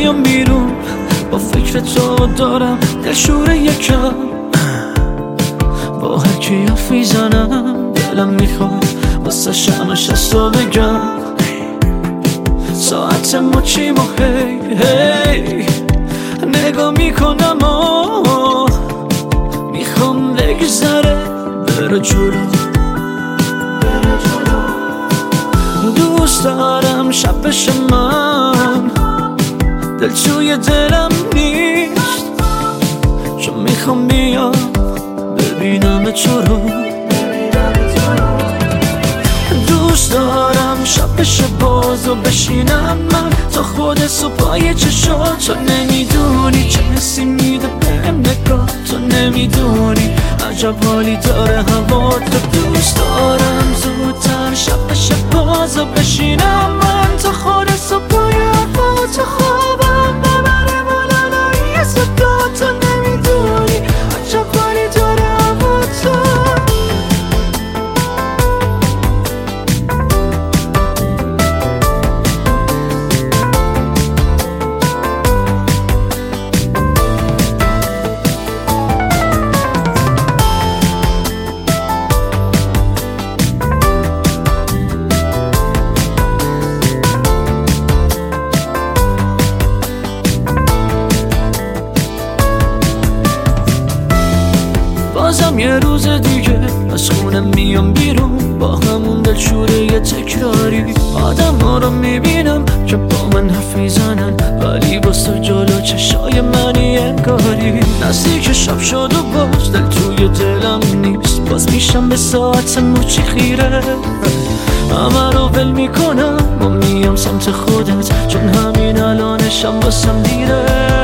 میام بیرون با فکر تو دارم دلشور یکم، با هر کی حرف میزنم دلم میخواد واسه شمش از تو بگم ساعت مچیم و هی نگاه میکنم و میخوام بگذره بره جلو. دوست دارم شب بشه من دل توی دلم نیست، چون میخوام بیام ببینم تو رو. دوست دارم شب بشه باز و بشینم من تا خود صبح چشات، تو نمیدونی چه حسی میده بهم نگاه، تو نمیدونی عجب حالی داره هوا تو. دوست دارم زودتر شب بشه باز و بشینم من تا خود صبح هوا، تو خوابم ببره بالای صدا، تو نمیدونی عجب حالی داره هوا تو. بازم یه روز دیگه از خونه میام بیرون با همون دلشوره یه تکراری. آدم ها رو میبینم که با من حرف میزنن ولی واسه جلو چشای منی انگاری. نزدیک شب شد و باز دل توی دلم نیست، باز میشم به ساعت مچی خیره، همه رو ول میکنم و میام سمت خودت، چون همین الانشم واسم دیره.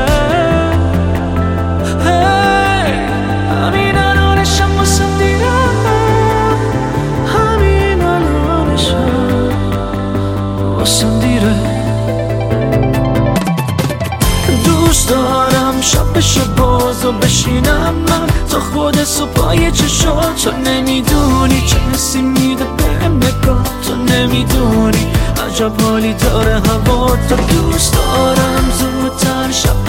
دوست دارم شب بشه باز و بشینم من تا خود صبح چشات، تو نمیدونی چه حسی میده بهم نگاه، تو نمیدونی عجب حالی داره هوا تو. دوست دارم زودتر شب